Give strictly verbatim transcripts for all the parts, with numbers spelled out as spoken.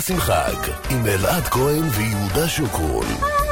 לסמחג עם אלעד כהן ויהודה שוקרון.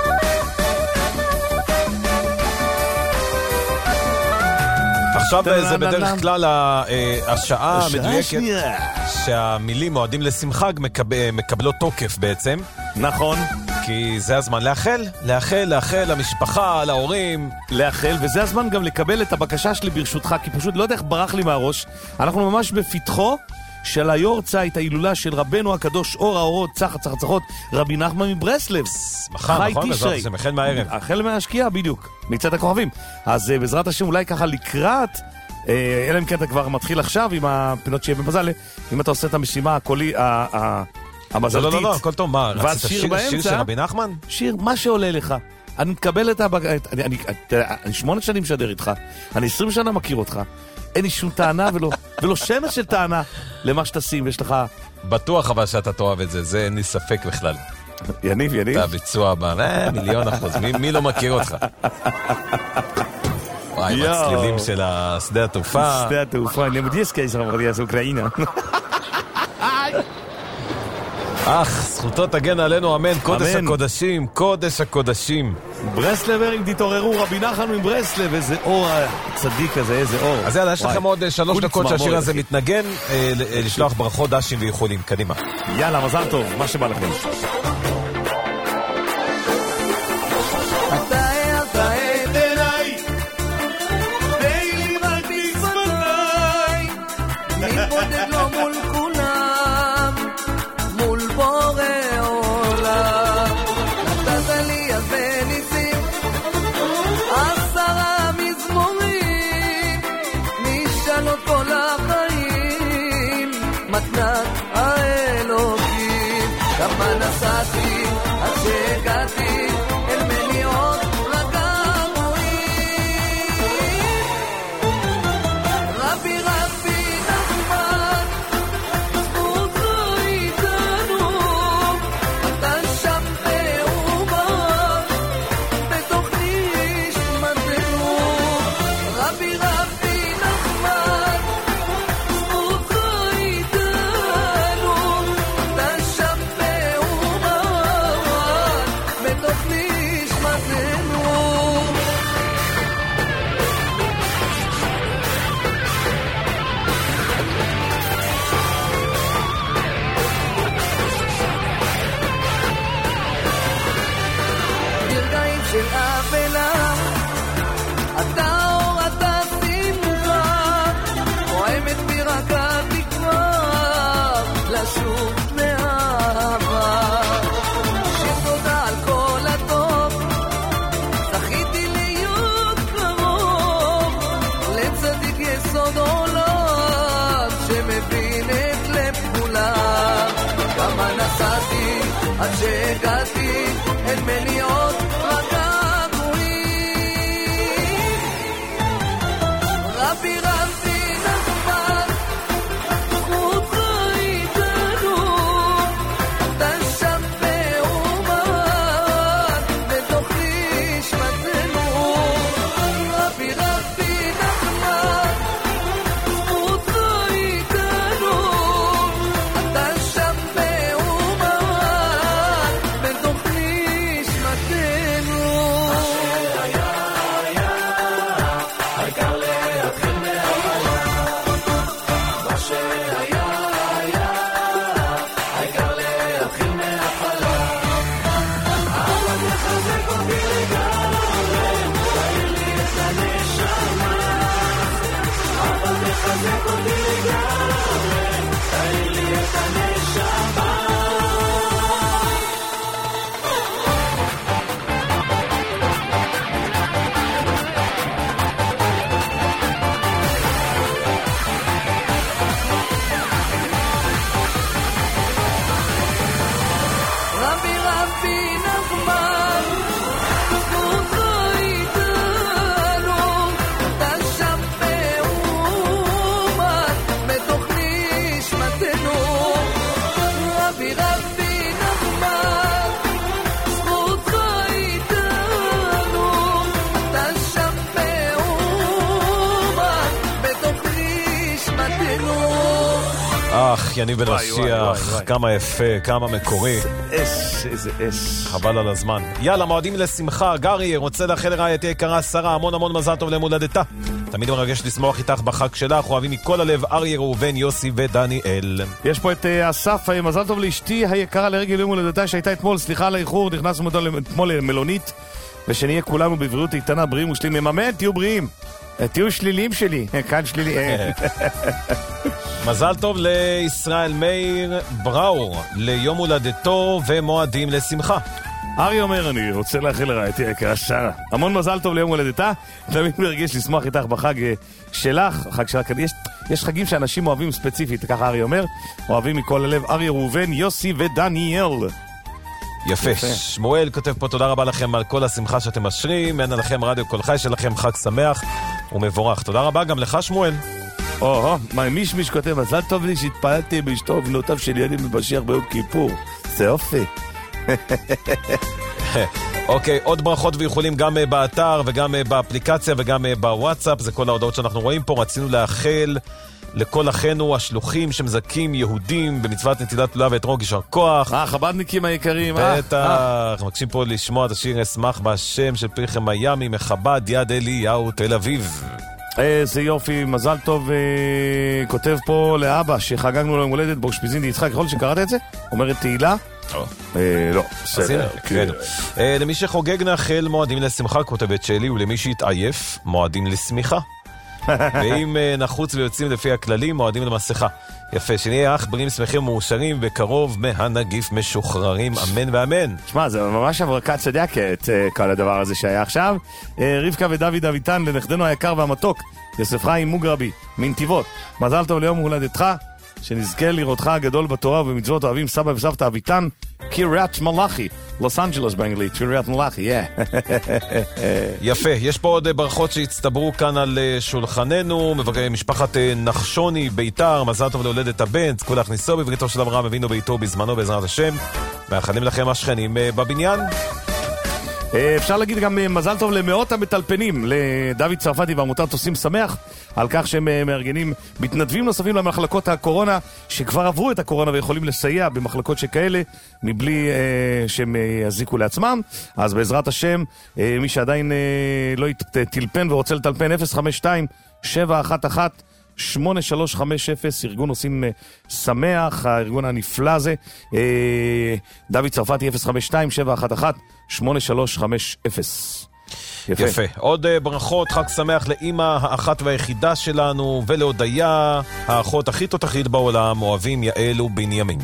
עכשיו זה בדרך כלל השעה המדויקת שהמילים מועדים לשמחג מקבלות תוקף בעצם. נכון. כי זה הזמן לאחל, לאחל, לאחל למשפחה, להורים. לאחל, וזה הזמן גם לקבל את הבקשה שלי ברשותך, כי פשוט לא יודע איך ברח לי מהראש. אנחנו ממש בפתחו של היורצייט, ההילולה של רבנו הקדוש, אור האורות, צח הצחצחות, רבי נחמן מברסלב. מחר, נכון? זה מחל מהערב. החל מהשקיעה, בדיוק, מצד הכוכבים. אז בעזרת השם אולי ככה לקראת, אלא אם כן אתה כבר מתחיל עכשיו עם הפינות שיהיה במזל, אם אתה עושה את המשימה הקולי, המזלתית. לא, לא, לא, הכל טוב, מה? רצית שיר של רבי נחמן? שיר, מה שעולה לך. אני מקבל את הבקשה, אני שמונה שנים משדר איתך, אני עשרים שנה מכיר אותך, אין לי שום טענה ולא, ולא שמש של טענה למה שתשים, יש לך... בטוח אבל שאתה תאהב את זה, זה אין לי ספק בכלל. יניב, יניב. אתה ביצוע הבא, מיליון אחוז, מי, מי לא מכיר אותך? וואי, מצלילים של השדה התעופה. שדה התעופה, נמודיסקי של המרדיה, זה אוקראינה. אך, זכותו תגן עלינו, אמן, קודש הקודשים, קודש הקודשים. ברסלברים, תתעוררו, רבי נחמן מברסלב, איזה אור הצדיק הזה, איזה אור. אז יאללה, יש לכם עוד שלוש דקות שהשיר הזה מתנגן, לשלוח ברכות, דשים ויכולים, קדימה. יאללה, מזל טוב, מה שבא לכם. שהגעתי אל מניעות רגעויים רבי רבי נחמן זכותך איתנו אתה שם באומה בתוך נשמתנו רבי רבי נחמן זכותך איתנו אתה שם של אפלה אתה אור אתה שמחה פועמת ברקה תקווה לשוב מאהבה שיר תודה על כל הטוב זכיתי להיות קרוב לצדיק יסוד עולם שמבין את לב כולם כמה נסעתי עד שהגעתי אל מניעות רבי רבי נחמן זכותך איתנו אתה שם באומן בתוך נשמתנו רבי רבי נחמן זכותך איתנו אתה שם באומן בתוך נשמתנו אך, יניב בן משיח, כמה יפה, כמה מקורי. אש, איזה אש. חבל על הזמן. יאללה, מועדים לשמחה. גרי, רוצה לאחל לרעייתי יקרה שרה, המון המון מזל טוב למולדתה. תמיד מרגש לשמוח איתך בחג שלך, אוהבים מכל הלב, אריה, ראובן, יוסי ודניאל. יש פה את uh, אסף, מזל טוב לאשתי היקרה לרגל יום הולדתה שהייתה אתמול, סליחה על האיחור, נכנסנו אתמול למלונית, ושנהיה כולנו בבריאות איתנה, בריאים ושלימים. אמן, תהיו בריאים. תהיו שלילים שלי, כאן שלילי. מזל טוב לישראל מאיר בראור, ליום הולדתו ומועדים לשמחה. ארי אומר, אני רוצה לאחל לרעייתי היקרה שרה, המון מזל טוב ליום הולדתה, תמיד מרגיש לשמוח איתך בחג שלך, חג שלך. יש, יש חגים שאנשים אוהבים ספציפית, ככה ארי אומר, אוהבים מכל הלב, אריה, ראובן, יוסי ודניאל. יפה. יפה. שמואל כותב פה תודה רבה לכם על כל השמחה שאתם משרים, אין עליכם רדיו כל חי שלכם, חג שמח ומבורך. תודה רבה גם לך שמואל. או, מה, מיש מיש כותב, מזל טוב לי שהתפעלתי באשתו ובנותיו של ילדים מבשיח ביום כיפור. זה אופי. אוקיי, עוד ברכות ויכולים גם באתר וגם באפליקציה וגם בוואטסאפ, זה כל ההודעות שאנחנו רואים פה. רצינו לאחל לכל אחינו השלוחים שמזכים יהודים במצוות נטילת לולב ואתרוג, יישר כוח. אה, חבדניקים היקרים. בטח, מבקשים פה לשמוע את השיר אשמח בהשם של פריחם מיאמי מחב"ד יד אליהו תל אביב. איזה יופי, מזל טוב. כותב פה לאבא שחגגנו ליום הולדת באושפיזין ליצחק, יכול שקראת את זה? אומרת תהילה? לא, בסדר. למי שחוגג נאחל מועדים לשמחה, כותבת שלי, ולמי שהתעייף מועדים לשמיכה. ואם נחוץ ויוצאים לפי הכללים, מועדים למסכה. יפה, שנהיה אח בריאים שמחים ומאושרים וקרוב מהנגיף משוחררים, אמן ואמן. שמע, זה ממש הברקת צדקת כל הדבר הזה שהיה עכשיו. רבקה ודוד אביטן לנכדנו היקר והמתוק יוסף חיים מוגרבי מנתיבות, מזל טוב ליום הולדתך, שנזכה לראותך הגדול בתורה ובמצוות. אוהבים סבא וסבתא אביטן, קריית מלאכי, לוס אנג'לס באנגלית, קריית מלאכי, יא. יפה, יש פה עוד ברכות שהצטברו כאן על שולחננו. משפחת נחשוני ביתר, מזל טוב להולדת הבן, זכו להכניסו בבריתו של אברהם אבינו ביתו בזמנו בעזרת השם, מאחלים לכם השכנים בבניין. אפשר להגיד גם מזל טוב למאות המטלפנים, לדוד צרפתי ועמותת עושים שמח, על כך שהם מארגנים מתנדבים נוספים למחלקות הקורונה שכבר עברו את הקורונה ויכולים לסייע במחלקות שכאלה מבלי אה, שהם יזיקו לעצמם. אז בעזרת השם, אה, מי שעדיין אה, לא יטלפן ורוצה לטלפן, אפס חמש שתיים שבע אחת אחת שמונה שלוש חמש אפס, ארגון עושים שמח, הארגון הנפלא הזה. דוד צרפתי אפס חמש שתיים שבע אחת אחת שמונה שלוש חמש אפס. יפה. יפה. עוד ברכות, חג שמח לאמא האחת והיחידה שלנו ולהודיה, האחות הכי תותחית בעולם, אוהבים יעל ובנימין.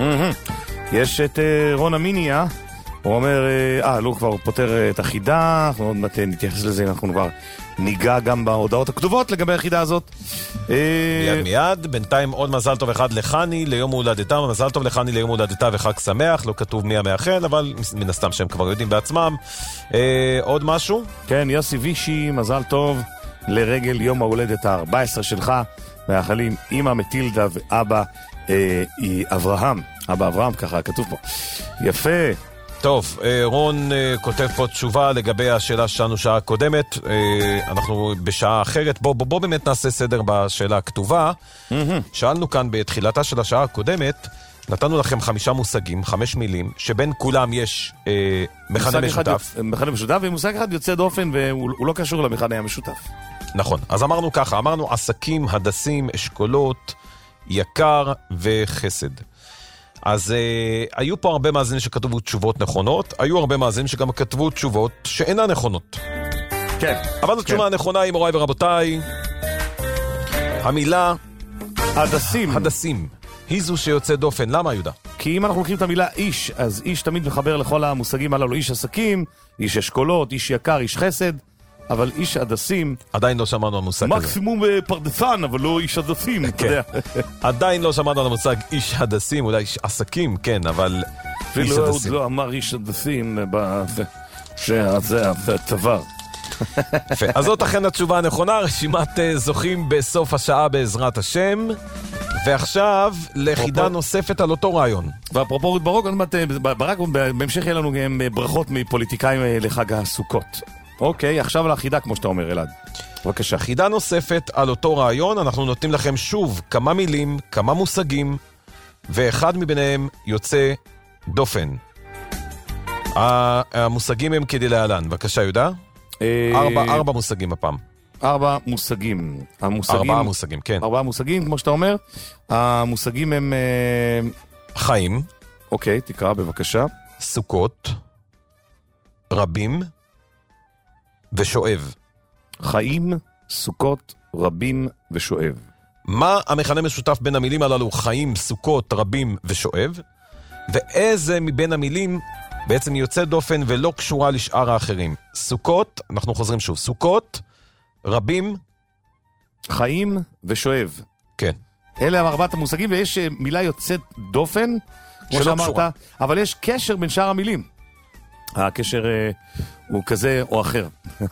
יש את רון אמיניה, הוא אומר, אה, לא, כבר פותר את החידה, אנחנו עוד מעט נתייחס לזה, אנחנו כבר ניגע גם בהודעות הכתובות לגבי החידה הזאת. מיד מיד, בינתיים עוד מזל טוב אחד לחני ליום הולדתה, מזל טוב לחני ליום הולדתה וחג שמח, לא כתוב מי המאחל, אבל מן הסתם שהם כבר יודעים בעצמם. עוד משהו? כן, יוסי וישי, מזל טוב לרגל יום ההולדת ה-ארבע עשרה שלך, מאחלים אמא מטילדה ואבא אברהם, אבא אברהם, ככה כתוב פה. יפה. טוב, רון כותב פה תשובה לגבי השאלה שלנו שעה קודמת. אנחנו בשעה אחרת, בוא, בוא, בוא באמת נעשה סדר בשאלה הכתובה. Mm-hmm. שאלנו כאן בתחילתה של השעה הקודמת, נתנו לכם חמישה מושגים, חמש מילים, שבין כולם יש אה, מכנה משותף. מכנה משותף, ומושג אחד יוצא דופן והוא לא קשור למכנה המשותף. נכון, אז אמרנו ככה, אמרנו עסקים, הדסים, אשכולות, יקר וחסד. אז uh, היו פה הרבה מאזינים שכתבו תשובות נכונות, היו הרבה מאזינים שגם כתבו תשובות שאינן נכונות. כן. אבל התשובה כן. הנכונה היא, מוריי ורבותיי, המילה הדסים. הדסים. היא זו שיוצא דופן. למה, יהודה? כי אם אנחנו לוקחים את המילה איש, אז איש תמיד מחבר לכל המושגים הללו. איש עסקים, איש אשכולות, איש יקר, איש חסד. אבל איש הדסים... עדיין לא שמענו על מושג כזה. מקסימום פרדסן, אבל לא איש הדסים, אתה יודע. עדיין לא שמענו על המושג איש הדסים, אולי איש עסקים, כן, אבל... אפילו עוד לא אמר איש הדסים, שזה הצוואר. יפה, אז זאת אכן התשובה הנכונה, רשימת זוכים בסוף השעה בעזרת השם. ועכשיו לחידה נוספת על אותו רעיון. ואפרופו ברוק, ברק, בהמשך יהיה לנו גם ברכות מפוליטיקאים לחג הסוכות. אוקיי, עכשיו על החידה, כמו שאתה אומר, אלעד. בבקשה. חידה נוספת על אותו רעיון, אנחנו נותנים לכם שוב כמה מילים, כמה מושגים, ואחד מביניהם יוצא דופן. המושגים הם כדי להלן. בבקשה, יהודה. ארבע, ארבע מושגים הפעם. ארבע מושגים. המושגים. ארבעה מושגים, כן. ארבעה מושגים, כמו שאתה אומר. המושגים הם... חיים. אוקיי, תקרא בבקשה. סוכות. רבים. ושואב. חיים, סוכות, רבים ושואב. מה המכנה משותף בין המילים הללו? חיים, סוכות, רבים ושואב? ואיזה מבין המילים בעצם יוצא דופן ולא קשורה לשאר האחרים? סוכות, אנחנו חוזרים שוב, סוכות, רבים, חיים ושואב. כן. אלה הם ארבעת המושגים, ויש מילה יוצאת דופן, כמו שאמרת, אבל יש קשר בין שאר המילים. הקשר אה, הוא כזה או אחר.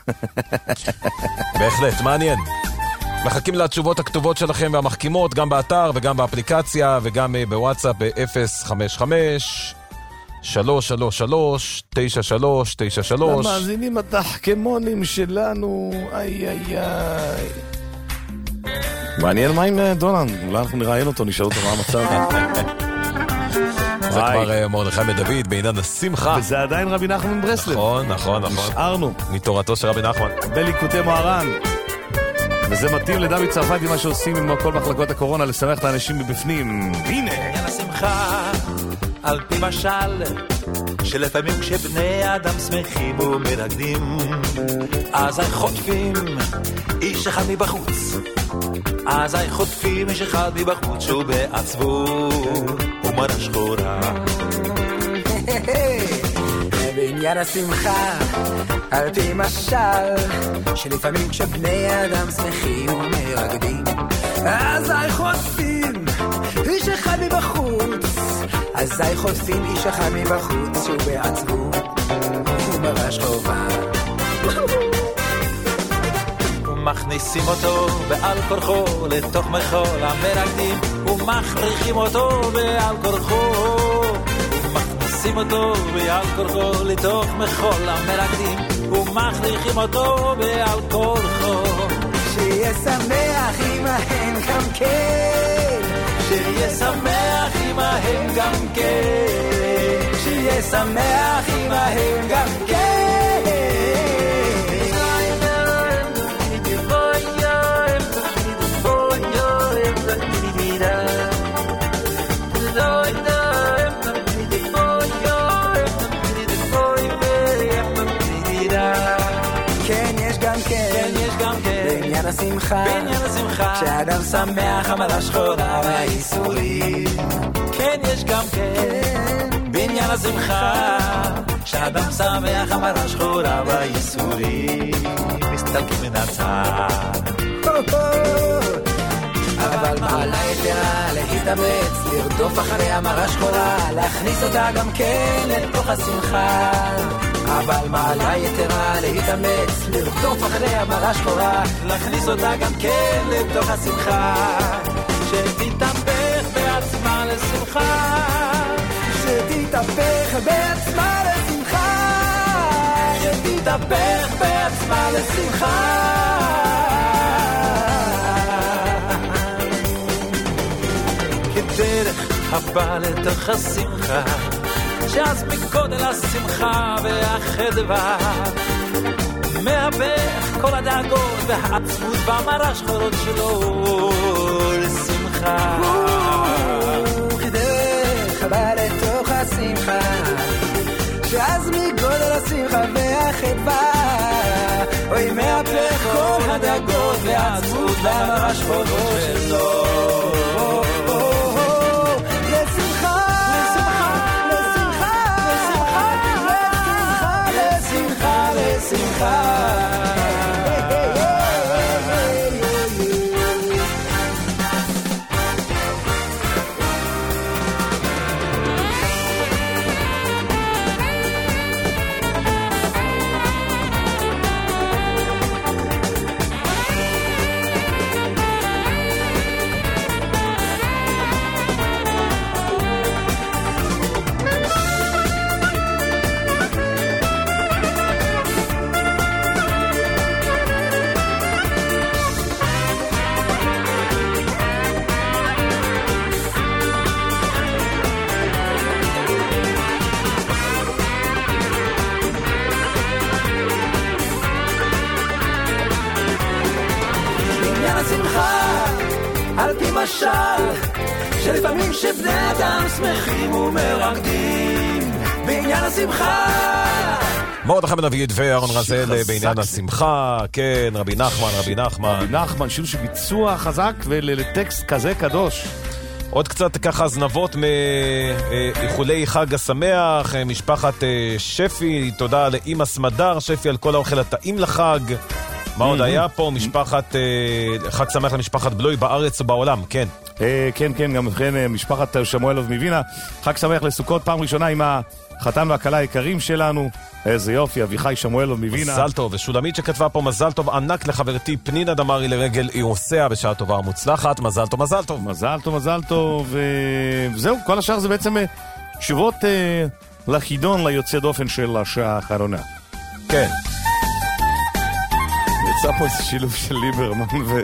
בהחלט, מעניין. מחכים לתשובות הכתובות שלכם והמחכימות, גם באתר וגם באפליקציה וגם בוואטסאפ ב-אפס חמש חמש שלוש שלוש שלוש תשע שלוש תשע שלוש. למאזינים התחכמונים שלנו, איי איי איי. מעניין מה עם דונלד, אולי אנחנו נראיין אותו, נשאל אותו מה המצב. זה כבר מרדכי מדוד בעניין השמחה. וזה עדיין רבי נחמן מברסלב. נכון, נכון, נכון. נשארנו. מתורתו של רבי נחמן. בליקוטי מוהר"ן. וזה מתאים לדוד צרפתי מה שעושים עם כל מחלקות הקורונה, לשמח את האנשים מבפנים. הנה! עניין השמחה, על פי משל, שלפעמים כשבני אדם שמחים ומרקדים, אז אי חוטפים איש אחד מבחוץ. אז אי חוטפים איש אחד מבחוץ שהוא בעצבות ומרה שחורה. בעניין השמחה, על פי משל, שלפעמים כשבני אדם שמחים ומרקדים, אז אי חוטפים איש אחד מבחוץ. אז אי חוטפים איש אחד מבחוץ שהוא בעצבות ומרה שחורה. ומכניסים אותו בעל כורחו לתוך מחול המרקדים, ומכריחים אותו בעל כורחו, ומכניסים אותו בעל כורחו לתוך מחול המרקדים, ומכריחים אותו בעל כורחו. שיהיה שמח עמהם גם כן, שיהיה שמח עמהם גם כן, שיהיה שמח עמהם גם כן. השמחה, בעניין השמחה, כשאדם שמח המלה שחורה והייסורים. כן, יש גם כן, בעניין השמחה, כשאדם שמח המלה שחורה והייסורים מסתלקים מן הצד. אבל מעלה יתרה להתאמץ, לרדוף אחרי המרה שחורה, להכניס אותה גם כן לתוך השמחה. אבל מעלה יתרה להתאמץ, לרדוף אחרי המרה שחורה, להכניס אותה גם כן לתוך השמחה, שתתהפך בעצמה לשמחה, שתתהפך בעצמה לשמחה, שתתהפך בעצמה לשמחה. כדרך הבא לתוך השמחה, שאז מגודל השמחה והחדווה מהפך כל הדאגות והעצבות והמרה שחורות שלו לשמחה. כדרך הבא לתוך השמחה, שאז מגודל השמחה והחדווה אוי מהפך כל הדאגות והעצבות והמרה שחורות שלו משל שלפעמים שבני אדם שמחים ומרקדים בעניין השמחה. מרדכי בן דוד ואהרון רזל בעניין השמחה. כן, רבי נחמן, רבי נחמן. רבי נחמן, שיר שביצוע חזק ולטקסט כזה קדוש. עוד קצת ככה זנבות מאיחולי חג השמח, משפחת שפי, תודה לאמא סמדר שפי על כל האוכל הטעים לחג. מה עוד היה פה? משפחת, חג שמח למשפחת בלוי בארץ ובעולם, כן. כן, כן, גם לכן משפחת שמואלוב מווינה. חג שמח לסוכות, פעם ראשונה עם החתן והכלה היקרים שלנו. איזה יופי, אביחי שמואלוב מווינה. מזל טוב, ושולמית שכתבה פה מזל טוב ענק לחברתי פנינה דמרי לרגל אירוסיה בשעה טובה ומוצלחת. מזל טוב, מזל טוב. מזל טוב, מזל טוב. וזהו, כל השאר זה בעצם תשובות לחידון ליוצא דופן של השעה האחרונה. כן. יצא פה איזה שילוב של ליברמן ו...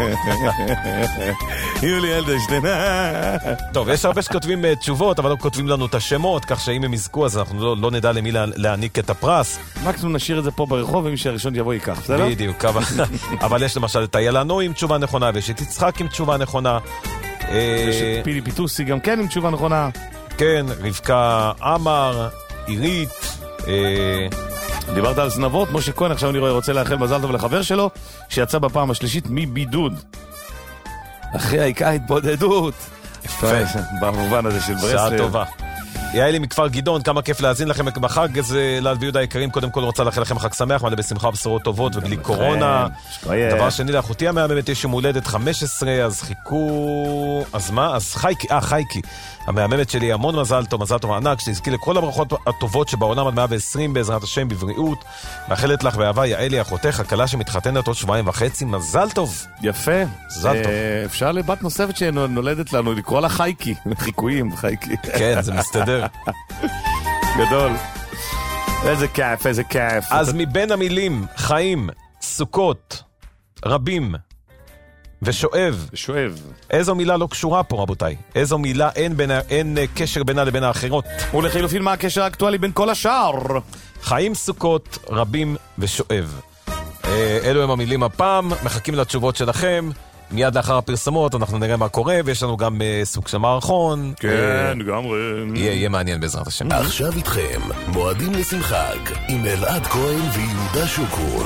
יולי אלדשטיין. טוב, יש הרבה שכותבים תשובות, אבל לא כותבים לנו את השמות, כך שאם הם יזכו, אז אנחנו לא, לא נדע למי להעניק את הפרס. מקסימום נשאיר את זה פה ברחוב, ומי שהראשון יבוא ייקח, בסדר? בדיוק, אבל, אבל יש למשל את אילנו עם תשובה נכונה, ויש את יצחק עם תשובה נכונה. יש את פילי פיטוסי גם כן עם תשובה נכונה. כן, רבקה אמר, עירית... דיברת על זנבות, משה כהן, עכשיו אני רואה, רוצה לאחל מזל טוב לחבר שלו, שיצא בפעם השלישית מבידוד. אחרי העיקה התבודדות. במובן הזה של ברסלב. שעה טובה. יעלי מכפר גדעון, כמה כיף להזין לכם בחג הזה, לאלד ויהודה היקרים, קודם כל רוצה לאחל לכם חג שמח, מלא בשמחה ובשורות טובות ובלי קורונה. דבר שני, לאחותי המהממת יש יום הולדת חמש עשרה, אז חיכו... אז מה? אז חייקי, אה, חייקי. המהממת שלי המון מזל טוב, מזל טוב ענק, שתזכי לכל הברכות הטובות שבעולם עד מאה ועשרים בעזרת השם בבריאות. מאחלת לך באהבה יעלי אחותך, הקלה שמתחתנת עוד שבועיים וחצי, מזל טוב. יפה. מזל טוב. אפשר לבת נוספת שנולדת לנו לקרוא לה חייקי. חיקויים, חייקי. כן, זה מסתדר. גדול. איזה כיף, איזה כיף. אז מבין המילים חיים, סוכות, רבים ושואב. שואב. איזו מילה לא קשורה פה, רבותיי? איזו מילה אין, בין, אין קשר בינה לבין האחרות? ולחילופין, מה הקשר האקטואלי בין כל השאר? חיים, סוכות, רבים ושואב. אה, אלו הם המילים הפעם, מחכים לתשובות שלכם. מיד לאחר הפרסמות אנחנו נראה מה קורה, ויש לנו גם uh, סוג של מערכון. כן, uh, גם יהיה, יהיה מעניין בעזרת השם. עכשיו איתכם, מועדים לשמחג, עם אלעד כהן ויהודה שוקרון.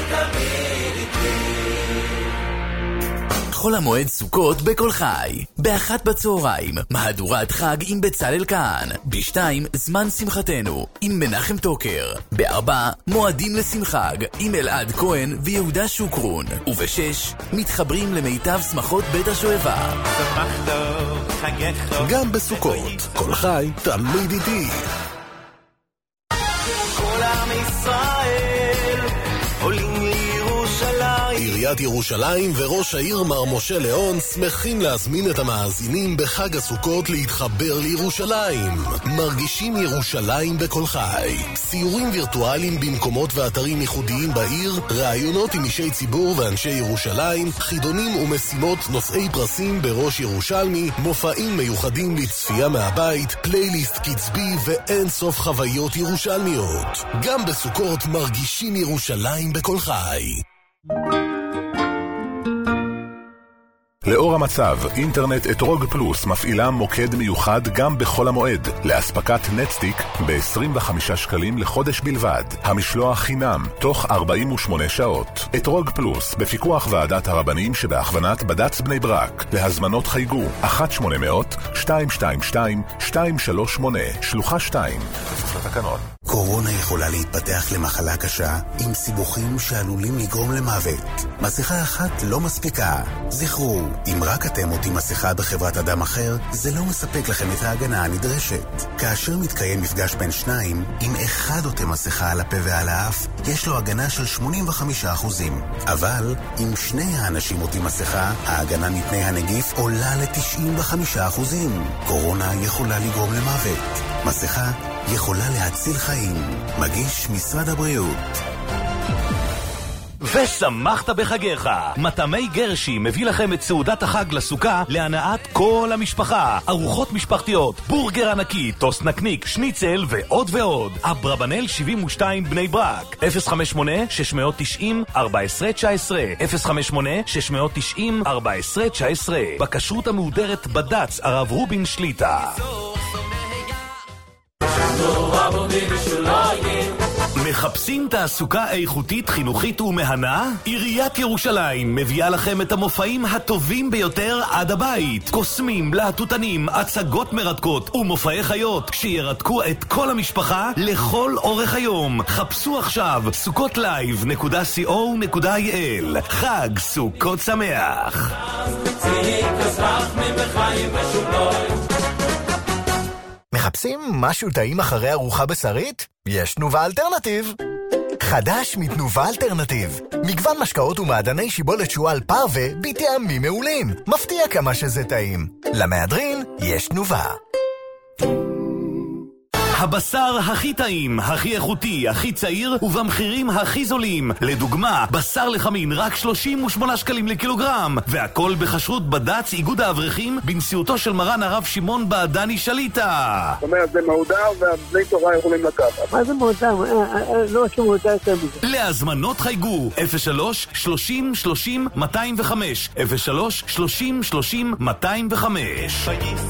חול המועד סוכות בכל חי. באחת בצהריים, מהדורת חג עם בצלאל כאן. בשתיים, זמן שמחתנו, עם מנחם טוקר. בארבע, מועדים לשמחג, עם אלעד כהן ויהודה שוקרון. ובשש, מתחברים למיטב שמחות בית השואבה. גם בסוכות, כל חי תמיד איתי. כל עם ישראל עולים עיריית ירושלים וראש העיר מר משה ליאון שמחים להזמין את המאזינים בחג הסוכות להתחבר לירושלים. מרגישים ירושלים בכל חי. סיורים וירטואליים במקומות ואתרים ייחודיים בעיר, ראיונות עם אישי ציבור ואנשי ירושלים, חידונים ומשימות נושאי פרסים בראש ירושלמי, מופעים מיוחדים לצפייה מהבית, פלייליסט קצבי ואין סוף חוויות ירושלמיות. גם בסוכות מרגישים ירושלים בכל חי. לאור המצב, אינטרנט אתרוג פלוס מפעילה מוקד מיוחד גם בחול המועד, להספקת נטסטיק ב-עשרים וחמישה שקלים לחודש בלבד. המשלוח חינם, תוך ארבעים ושמונה שעות. אתרוג פלוס, בפיקוח ועדת הרבנים שבהכוונת בד"ץ בני ברק. להזמנות חייגו, אחת שמונה אפס אפס שתיים שתיים שתיים שתיים שלוש שמונה, שלוחה שתיים. כפוף לתקנון. קורונה יכולה להתפתח למחלה קשה עם סיבוכים שעלולים לגרום למוות. מסכה אחת לא מספיקה. זכרו, אם רק אתם עוטים מסכה בחברת אדם אחר, זה לא מספק לכם את ההגנה הנדרשת. כאשר מתקיים מפגש בין שניים, אם אחד עוטה מסכה על הפה ועל האף, יש לו הגנה של שמונים וחמישה אחוז. אבל אם שני האנשים עוטים מסכה, ההגנה מפני הנגיף עולה ל-תשעים וחמישה אחוז. קורונה יכולה לגרום למוות. מסכה יכולה להציל חיים. מגיש משרד הבריאות. ושמחת בחגיך. מטעמי גרשי מביא לכם את סעודת החג לסוכה להנאת כל המשפחה. ארוחות משפחתיות, בורגר ענקי, טוסט נקניק, שניצל ועוד ועוד. אברבנל שבעים ושתיים בני ברק. אפס חמש שמונה שש תשע אפס ארבע עשרה תשע עשרה אפס חמש שמונה שש תשע אפס ארבע עשרה תשע עשרה. בכשרות המהודרת בד"ץ הרב רובין שליטה. מחפשים תעסוקה איכותית, חינוכית ומהנה? עיריית ירושלים מביאה לכם את המופעים הטובים ביותר עד הבית. קוסמים, להטוטנים, הצגות מרתקות ומופעי חיות שירתקו את כל המשפחה לכל אורך היום. חפשו עכשיו סוכות לייב נקודה קו נקודה איי אל. חג סוכות שמח. מחפשים משהו טעים אחרי ארוחה בשרית? יש תנובה אלטרנטיב. חדש מתנובה אלטרנטיב. מגוון משקאות ומעדני שיבולת שועל פרווה בטעמים מעולים. מפתיע כמה שזה טעים. למהדרין יש תנובה. הבשר הכי טעים, הכי איכותי, הכי צעיר ובמחירים הכי זולים. לדוגמה, בשר לחמין רק שלושים ושמונה שקלים לקילוגרם, והכל בכשרות בד"ץ איגוד האברכים בנשיאותו של מרן הרב שמעון בעדני שליטה. זאת אומרת, זה מהודר והבני תורה יכולים לקחת. מה זה מהודר? לא עשו מהודר יותר מזה. להזמנות חייגו אפס שלוש שלושים שלושים מאתיים וחמש אפס שלוש שלושים שלושים מאתיים וחמש.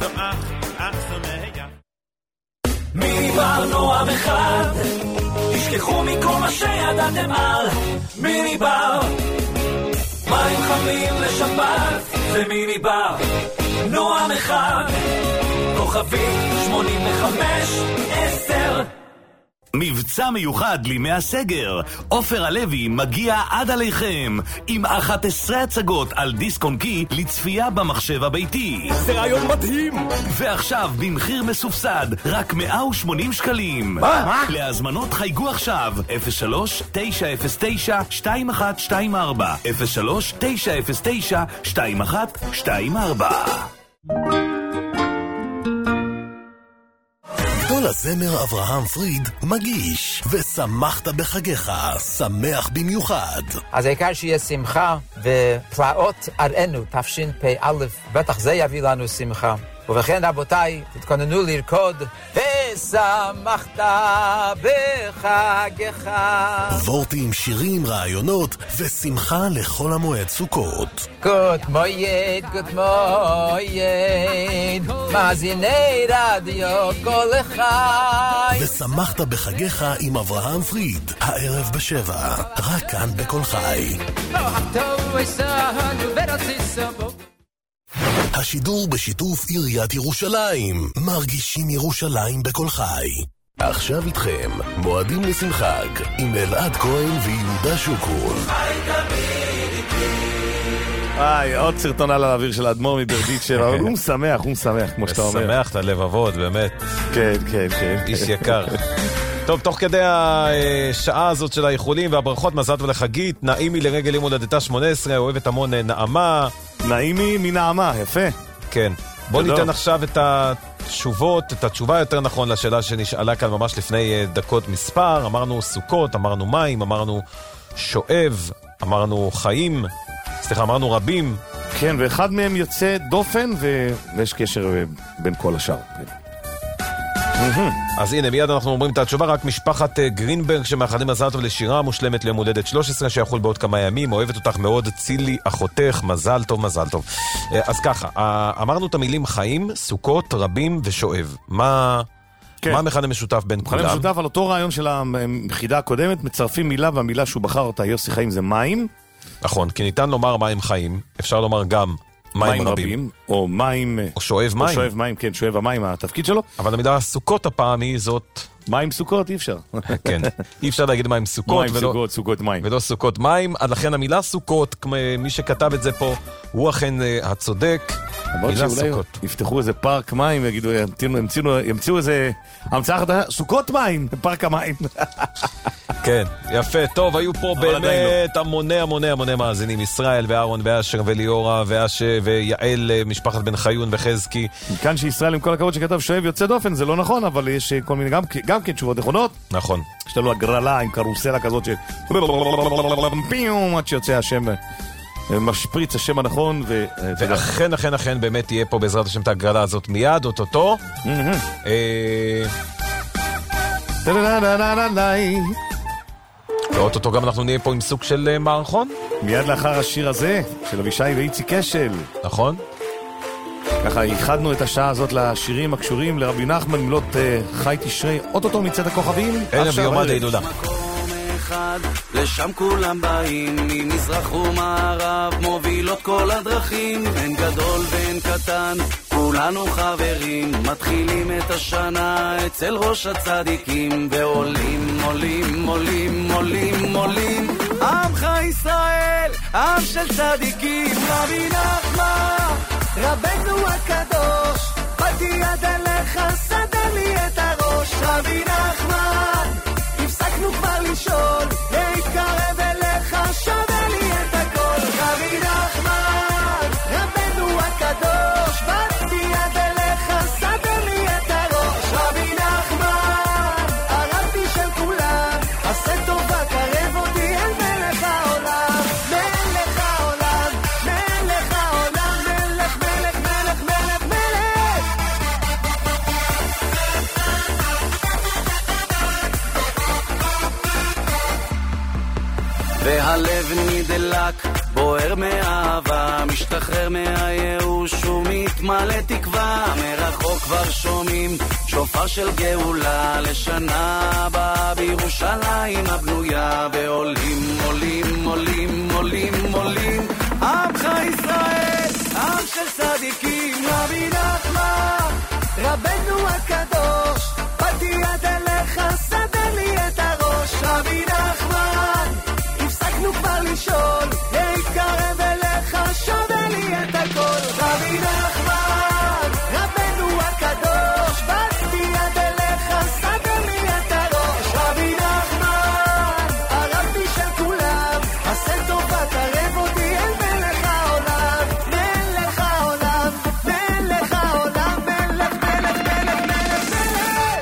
מיני בר נועם אחד, תשכחו מכל מה שידעתם על מיני בר. מים חמים לשבת, זה מיני בר נועם אחד, כוכבים שמונים וחמש עשר. מבצע מיוחד לימי הסגר. עופר הלוי מגיע עד עליכם עם אחת עשרה הצגות על דיסק און קי לצפייה במחשב הביתי. זה רעיון מדהים. ועכשיו במחיר מסופסד רק מאה ושמונים שקלים. מה? להזמנות חייגו עכשיו אפס שלוש תשע אפס תשע שתיים אחת שתיים ארבע אפס שלוש תשע אפס תשע שתיים אחת שתיים ארבע. גדול הזמר אברהם פריד מגיש ושמחת בחגיך, שמח במיוחד. אז העיקר שיהיה שמחה ופלאות אראנו, תשפ"א, בטח זה יביא לנו שמחה. ובכן רבותיי, תתכוננו לרקוד ושמחת בחגיך. וורטי עם שירים, רעיונות ושמחה לכל המועד סוכות. גוד מויד, גוד מויד, מאזיני רדיו כל החי. ושמחת בחגיך עם אברהם פריד, הערב בשבע, רק כאן בכל חי. השידור בשיתוף עיריית ירושלים. מרגישים ירושלים בכל חי. עכשיו איתכם, מועדים לשמחג, עם אלעד כהן ויהודה שוקרון. איי, עוד סרטון על האוויר של האדמו"ר מברדיצ'ב, אבל הוא משמח, הוא משמח, כמו שאתה אומר. משמח את הלבבות, באמת. כן, כן, כן. איש יקר. טוב, תוך כדי השעה הזאת של האיחולים והברכות, מזל טוב לחגית, נעימי לרגל יום הולדתה שמונה עשרה, אוהבת המון נעמה. נעימי מנעמה, יפה. כן. בוא ניתן עכשיו את התשובות, את התשובה יותר נכון לשאלה שנשאלה כאן ממש לפני דקות מספר. אמרנו סוכות, אמרנו מים, אמרנו שואב, אמרנו חיים, סליחה, אמרנו רבים. כן, ואחד מהם יוצא דופן, ויש קשר בין כל השאר. אז הנה, מיד אנחנו אומרים את התשובה. רק משפחת גרינברג שמאחלים מזל טוב לשירה מושלמת ליום הולדת שלוש עשרה שיחול בעוד כמה ימים. אוהבת אותך מאוד, צילי אחותך, מזל טוב, מזל טוב. אז ככה, אמרנו את המילים חיים, סוכות, רבים ושואב. מה מה המכנה משותף בין כולם? מכנה משותף על אותו רעיון של המחידה הקודמת, מצרפים מילה, והמילה שהוא בחר אותה, יוסי חיים, זה מים. נכון, כי ניתן לומר מים חיים, אפשר לומר גם מים, מים רבים. רבים, או מים... או שואב מים. או שואב מים, כן, שואב המים, התפקיד שלו. אבל המילה סוכות הפעם היא זאת... מים סוכות, אי אפשר. כן, אי אפשר להגיד מים סוכות. מים ולא, סוכות, סוכות מים. ולא סוכות מים, אז לכן המילה סוכות, מי שכתב את זה פה, הוא אכן הצודק. מילה סוכות. יפתחו איזה פארק מים, יגידו, ימציאו איזה... המצאה חדשה, סוכות מים, פארק המים. כן, יפה, טוב, היו פה באמת המוני המוני המוני מאזינים, ישראל ואהרון ואשר וליאורה ואשה ויעל, משפחת בן חיון וחזקי. כאן שישראל עם כל הכבוד שכתב שואב יוצא דופן, זה לא נכון, אבל יש כל מיני, גם, גם כן תשובות נכונות. נכון. יש לנו הגרלה עם קרוסלה כזאת ש... פיום, עד שיוצא השם, משפריץ השם הנכון. ו... ואכן, אכן, אכן, באמת תהיה פה בעזרת השם את הגרלה הזאת מיד, אוטוטו. ואוטוטו גם אנחנו נהיה פה עם סוג של מערכון. מיד לאחר השיר הזה, של אבישי ואיציק אשל. נכון. ככה ייחדנו את השעה הזאת לשירים הקשורים לרבי נחמן, מילות uh, חי תשרי, אוטוטו מצד הכוכבים. ערב יום ההילולה. לשם כולם באים, ממזרח ומערב מובילות כל הדרכים, אין גדול ואין קטן, כולנו חברים, מתחילים את השנה אצל ראש הצדיקים, ועולים, עולים, עולים, עולים, עולים, עמך ישראל, עם של צדיקים. רבי נחמן, רבנו הקדוש, באתי יד אליך, סדר לי את הראש. רבי נחמן, הפסקנו כבר לשאול, להתקרב אליך, שווה לי את הכל. רבי נחמן, רבנו הקדוש, באתי יד אליך, סדר לי את הראש. רבי נחמן, הרבי של כולם, עשה טובה, קרב אותי אל מלך העולם. מלך העולם, מלך העולם, מלך, מלך, מלך, מלך, מלך. והלב נדלק, בוער מאהבה, משתחרר מהייאוש ומתמלא תקווה. מרחוק כבר שומעים שופר של גאולה, לשנה הבאה בירושלים הבנויה. ועולים, עולים, עולים, עולים, עולים, עמך ישראל, עם של צדיקים. רבי נחמן, רבנו הקדוש, באתי יד אליך, סדר לי את הראש. רבי נחמן, הפסקנו כבר לשאול, להתקרב אליך, שווה לי את הכל. רבי נחמן, רבנו הקדוש, באתי יד אליך, סדר לי את הראש. רבי נחמן, הרבי של כולם, עשה טובה, קרב אותי אל מלך העולם. מלך העולם, מלך העולם, מלך, מלך, מלך, מלך, מלך.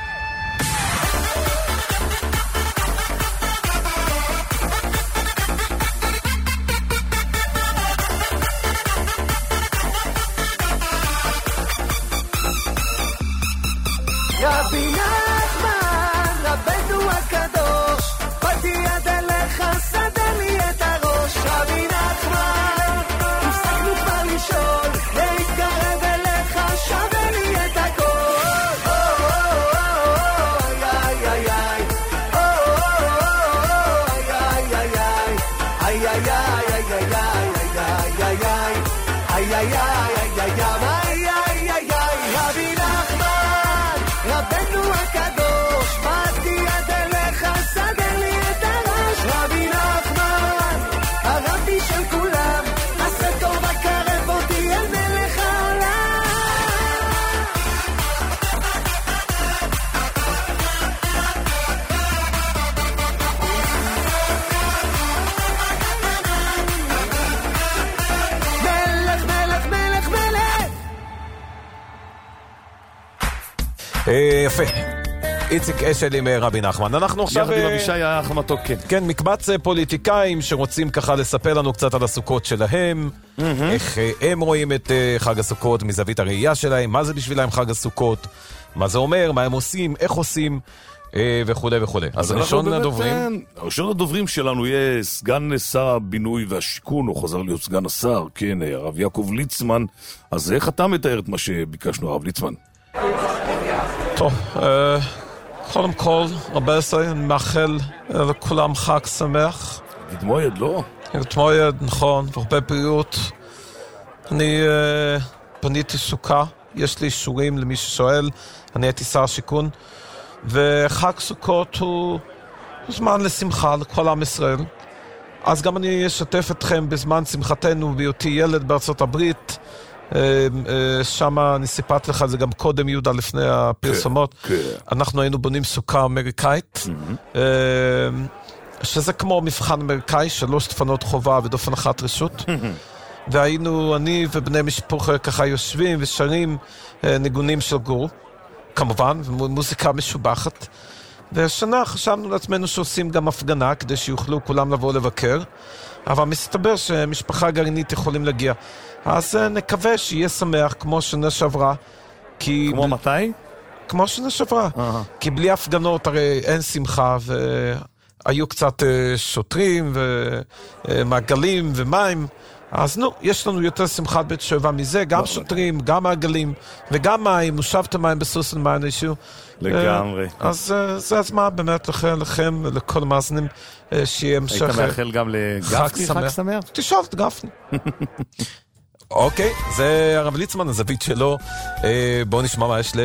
רבי נחמן, רבנו הקדוש, באתי יד אליך, סדר לי את הראש. רבי נחמן, הפסקנו כבר לשאול, להתקרב אליך, שווה לי את הכל. איי איי איי, איי איי איי, איי איי איי, איי איי איי, איי איי איי, רבי נחמן, רבנו הקדוש, באתי יד אליך, סדר לי את הראש. רבי נחמן, הרבי של כולם, עשה טובה, קרב אותי אל מלך העולם. מלך, מלך, מלך, מלך. יפה. איציק אשל עם רבי נחמן. אנחנו עכשיו... יחד עם אבישי החמתוק, כן. כן, מקבץ פוליטיקאים שרוצים ככה לספר לנו קצת על הסוכות שלהם, איך הם רואים את חג הסוכות מזווית הראייה שלהם, מה זה בשבילהם חג הסוכות, מה זה אומר, מה הם עושים, איך עושים, וכו' וכו'. אז ראשון הדוברים... ראשון הדוברים שלנו יהיה סגן שר הבינוי והשיכון, הוא חזר להיות סגן השר, כן, הרב יעקב ליצמן. אז איך אתה מתאר את מה שביקשנו, הרב ליצמן? טוב, קודם כל, רבי ישראל, אני מאחל לכולם חג שמח. יד מועד, לא? יד מועד, נכון, והרבה בריאות. אני פניתי סוכה, יש לי אישורים למי ששואל, אני הייתי שר השיכון, וחג סוכות הוא זמן לשמחה לכל עם ישראל. אז גם אני אשתף אתכם בזמן שמחתנו בהיותי ילד בארצות הברית, שם אני סיפרתי לך, זה גם קודם יהודה לפני הפרסומות, אנחנו היינו בונים סוכה אמריקאית, שזה כמו מבחן אמריקאי, שלוש דפנות חובה ודופן אחת רשות, והיינו אני ובני משפחה ככה יושבים ושרים ניגונים של גור, כמובן, ומוזיקה משובחת, והשנה חשבנו לעצמנו שעושים גם הפגנה כדי שיוכלו כולם לבוא לבקר, אבל מסתבר שמשפחה גרעינית יכולים להגיע. אז נקווה שיהיה שמח כמו שנה שעברה. כמו מתי? כמו שנה שעברה. כי בלי הפגנות הרי אין שמחה, והיו קצת שוטרים ומעגלים ומים. אז נו, יש לנו יותר שמחת בית שבע מזה, גם שוטרים, גם מעגלים, וגם מים, מושבתם מים בסוסן מים אישו. לגמרי. אז זה הזמן באמת לכם, לכל המאזינים, שיהיה המשך. היית מאחל גם לגפני חג שמח? תשאל את גפני. אוקיי, זה הרב ליצמן, הזווית שלו. בואו נשמע מה יש ל...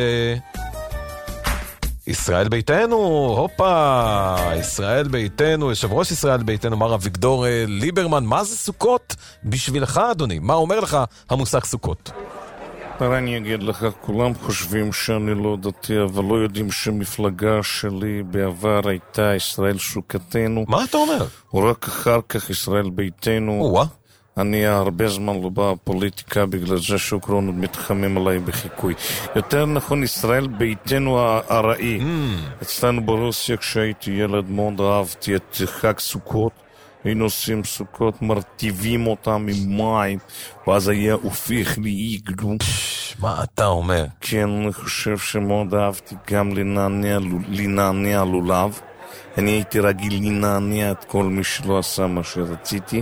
ישראל ביתנו, הופה, ישראל ביתנו, יושב ראש ישראל ביתנו, מר אביגדור ליברמן, מה זה סוכות בשבילך, אדוני? מה אומר לך המושג סוכות? אני אגיד לך, כולם חושבים שאני לא דתי, אבל לא יודעים שמפלגה שלי בעבר הייתה ישראל שוקתנו. מה אתה אומר? רק אחר כך ישראל ביתנו. וואה. אני הרבה זמן לא בא פוליטיקה, בגלל זה שוקרון עוד מתחמם עליי בחיקוי. יותר נכון, ישראל ביתנו הרעי. Mm. אצלנו ברוסיה, כשהייתי ילד מאוד אהבתי את חג סוכות. היינו עושים סוכות, מרטיבים אותם עם מים, ואז היה הופך לי איגלו. מה אתה אומר? כן, אני חושב שמאוד אהבתי גם לנענע לולב. אני הייתי רגיל לנענע את כל מי שלא עשה מה שרציתי.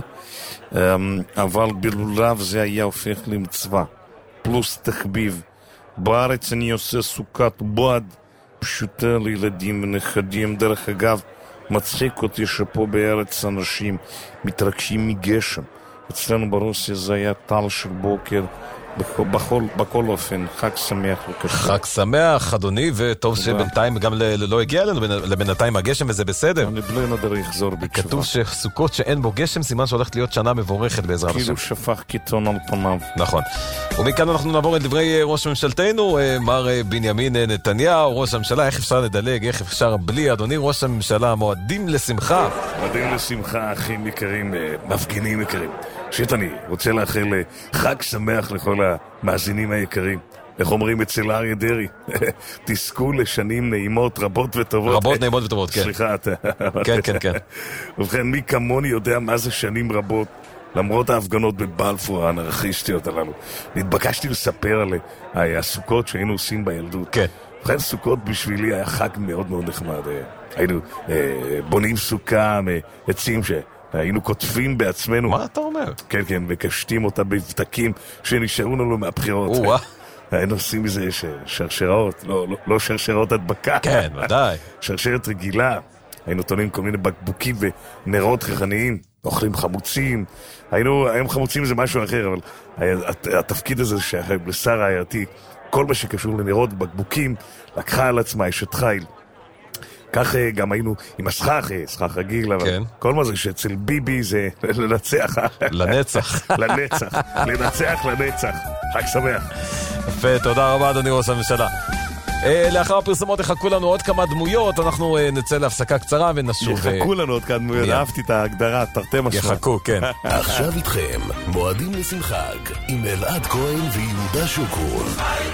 אבל בלולב זה היה הופך למצווה, פלוס תחביב. בארץ אני עושה סוכת בד פשוטה לילדים ונכדים. דרך אגב, מצחיק אותי שפה בארץ אנשים מתרגשים מגשם. אצלנו ברוסיה זה היה טל של בוקר. בכל, בכל אופן, חג שמח וקשה. חג שמח, אדוני, וטוב שבינתיים גם לא הגיע אלינו לבינתיים הגשם, וזה בסדר. אני בלי נדר יחזור בתשובה. כתוב שסוכות שאין בו גשם, סימן שהולכת להיות שנה מבורכת בעזרת השם. כאילו שפך קיטון על פניו. נכון. ומכאן אנחנו נעבור את דברי ראש ממשלתנו, מר בנימין נתניהו, ראש הממשלה. איך אפשר לדלג, איך אפשר בלי, אדוני ראש הממשלה, מועדים לשמחה. מועדים לשמחה, אחים יקרים, מפגינים יקרים. שיט, אני רוצה לאחל חג שמח לכל המאזינים היקרים. איך אומרים אצל אריה דרי? תזכו לשנים נעימות רבות וטובות. רבות, נעימות וטובות, כן. סליחה, אתה... כן, כן, כן. ובכן, מי כמוני יודע מה זה שנים רבות, למרות ההפגנות בבלפור האנרכיסטיות הללו. נתבקשתי לספר על הסוכות שהיינו עושים בילדות. כן. ובכן, סוכות בשבילי היה חג מאוד מאוד נחמד. היינו בונים סוכה מעצים ש... היינו כותבים בעצמנו. מה אתה אומר? כן, כן, וקשתים אותה בבטקים שנשארו לנו מהבחירות. וואה. היינו עושים מזה שרשרות, לא, לא, לא שרשרות הדבקה. כן, ודאי. שרשרת רגילה. היינו תולים כל מיני בקבוקים ונרות ריחניים, אוכלים חמוצים. היינו, היום חמוצים זה משהו אחר, אבל התפקיד הזה לשר רעייתי, כל מה שקשור לנרות בקבוקים, לקחה על עצמה אשת חיל. כך גם היינו עם הסכך, סכך רגיל, אבל כן. כל מה זה שאצל ביבי זה לנצח. לנצח. לנצח. לנצח לנצח. חג שמח. יפה, תודה רבה אדוני ראש הממשלה. לאחר הפרסומות יחכו לנו עוד כמה דמויות, אנחנו נצא להפסקה קצרה ונשוב. יחכו לנו עוד כמה דמויות, אהבתי את ההגדרה, תרתי משמע. יחכו, כן. עכשיו איתכם, מועדים לשמחג, עם אלעד כהן ויהודה שוקרון.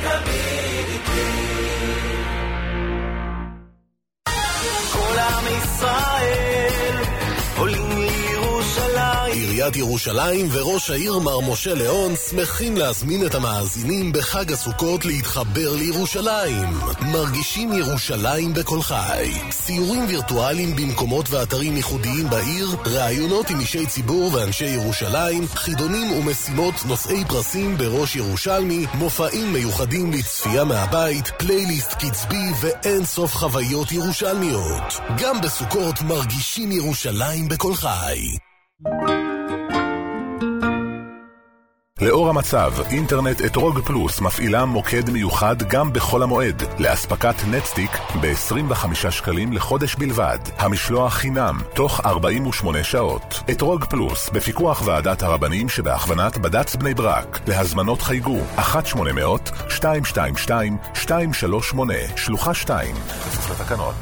עיריית ירושלים וראש העיר מר משה ליאון שמחים להזמין את המאזינים בחג הסוכות להתחבר לירושלים. מרגישים ירושלים בכל חי. סיורים וירטואליים במקומות ואתרים ייחודיים בעיר, ראיונות עם אישי ציבור ואנשי ירושלים, חידונים ומשימות נושאי פרסים בראש ירושלמי, מופעים מיוחדים לצפייה מהבית, פלייליסט קצבי ואין סוף חוויות ירושלמיות. גם בסוכות מרגישים ירושלים בכל חי. לאור המצב, אינטרנט אתרוג פלוס מפעילה מוקד מיוחד גם בחול המועד, להספקת נטסטיק ב-עשרים וחמישה שקלים לחודש בלבד. המשלוח חינם, תוך ארבעים ושמונה שעות. אתרוג פלוס, בפיקוח ועדת הרבנים שבהכוונת בד"ץ בני ברק. להזמנות חייגו, אחת שמונה אפס אפס שתיים שתיים שתיים שתיים שלוש שמונה, שלוחה שתיים. כפוף לתקנון.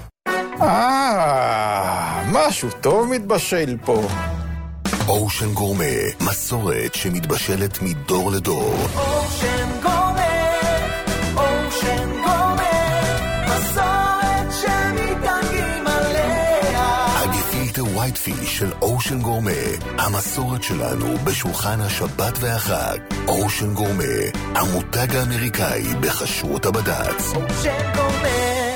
אה, משהו טוב מתבשל פה. אושן גורמה, מסורת שמתבשלת מדור לדור. אושן גורמה, אושן גורמה, מסורת שמתענגים עליה. הגפילטה ווייט פיש של אושן גורמה, המסורת שלנו בשולחן השבת והחג. אושן גורמה, המותג האמריקאי בחשרות הבד"ץ. אושן גורמה.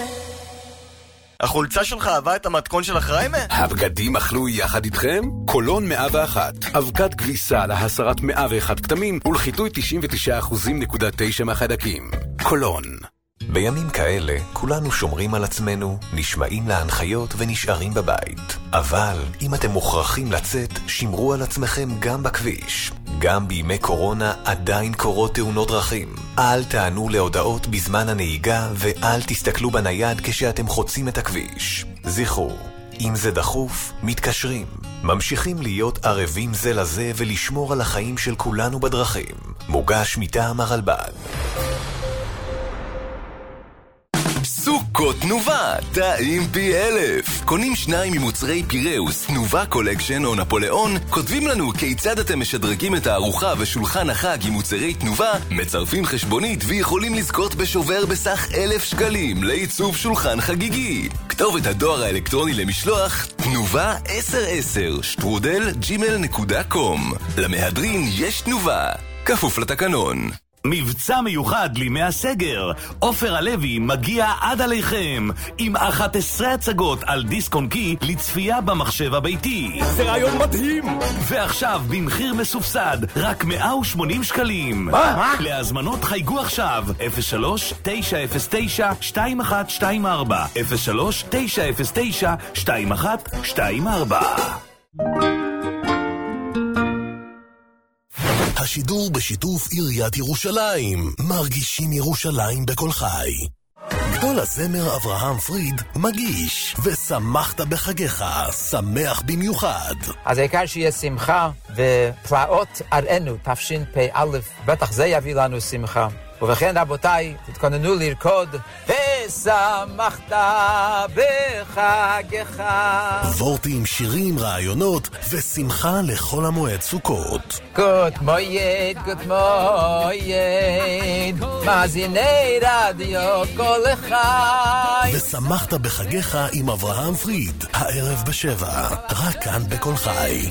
החולצה שלך אהבה את המתכון של החריימה? הבגדים אכלו יחד איתכם? קולון מאה ואחת. אבקת כביסה להסרת מאה ואחת כתמים ולחיטוי תשעים ותשעה אחוזים נקודה תשע מהחיידקים. קולון. בימים כאלה כולנו שומרים על עצמנו, נשמעים להנחיות ונשארים בבית. אבל אם אתם מוכרחים לצאת, שמרו על עצמכם גם בכביש. גם בימי קורונה עדיין קורות תאונות דרכים. אל תענו להודעות בזמן הנהיגה ואל תסתכלו בנייד כשאתם חוצים את הכביש. זכרו, אם זה דחוף, מתקשרים. ממשיכים להיות ערבים זה לזה ולשמור על החיים של כולנו בדרכים. מוגש מטעם הרלב"ד. סוכות תנובה, טעים פי אלף. קונים שניים ממוצרי פיראוס, תנובה קולקשן או נפוליאון, כותבים לנו כיצד אתם משדרגים את הארוחה ושולחן החג עם מוצרי תנובה, מצרפים חשבונית ויכולים לזכות בשובר בסך אלף שקלים לעיצוב שולחן חגיגי. כתובת הדואר האלקטרוני למשלוח, תנובה עשר עשר, שטרודל ג'ימל נקודה קום. למהדרין יש תנובה, כפוף לתקנון. מבצע מיוחד לימי הסגר. עופר הלוי מגיע עד עליכם עם אחת עשרה הצגות על דיסק און קי לצפייה במחשב הביתי. זה רעיון מדהים. ועכשיו במחיר מסופסד רק מאה ושמונים שקלים. מה? להזמנות חייגו עכשיו אפס שלוש תשע אפס תשע שתיים אחת שתיים ארבע אפס שלוש תשע אפס תשע שתיים אחת שתיים ארבע. השידור בשיתוף עיריית ירושלים. מרגישים ירושלים בכל חי. גדול הזמר אברהם פריד מגיש ושמחת בחגיך, שמח במיוחד. אז העיקר שיהיה שמחה ופלאות אראנו תש"פ א', בטח זה יביא לנו שמחה. ובכן רבותיי, תתכוננו לרקוד ושמחת בחגיך. וורטים, שירים, רעיונות ושמחה לכל המועד סוכות. גוט מויד, גוט מויד, מאזיני רדיו כל החי. ושמחת בחגיך עם אברהם פריד, הערב בשבע, רק כאן בכל חי.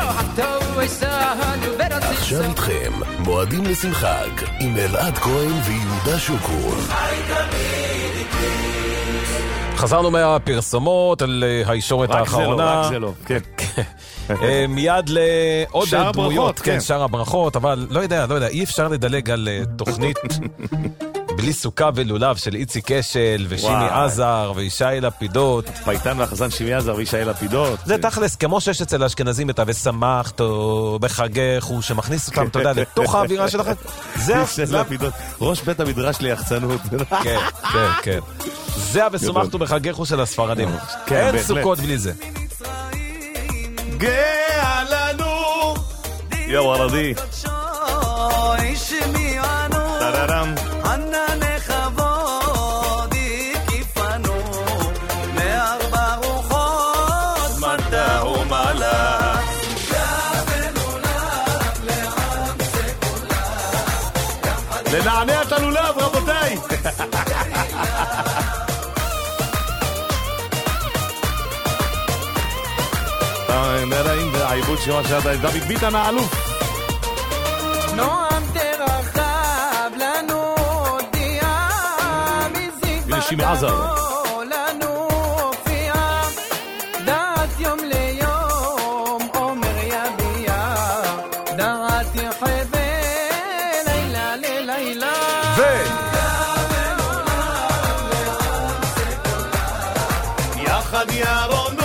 עכשיו איתכם, מועדים לשמחג, עם אלעד כהן ויהודה שוקרון. חזרנו מהפרסומות על הישורת האחרונה. רק זה לא, רק זה לא, כן. מיד לעוד שר דמויות, הברכות, כן, כן. שר הברכות, אבל לא יודע, לא יודע, אי אפשר לדלג על תוכנית בלי סוכה ולולב של איציק אשל ושימי וואי. עזר וישי לפידות. פייטן והחזן שימי עזר וישי לפידות. זה תכלס, כמו שיש אצל האשכנזים את ושמחת או בחגך, הוא שמכניס אותם, אתה יודע, לתוך האווירה שלכם. זה לפידות. ראש בית המדרש ליחצנות. כן, כן, כן. זה ושמחת בחגך של הספרדים. אין סוכות בלי זה. גאה לנו יו ערדי טררם ענני כבוד הקיפנו מארבע רוחות מטה ומעלה לנענע את הלולב רבותיי. נראים בעיבוד שמה שאתה דוד ביטן האלוף. נועם תרחב לנו דיעה מזיק שימי עזר לנו הופיעה דעת יום ליום אומר יביע דעת יחווה לילה ללילה ו... יחד ירונו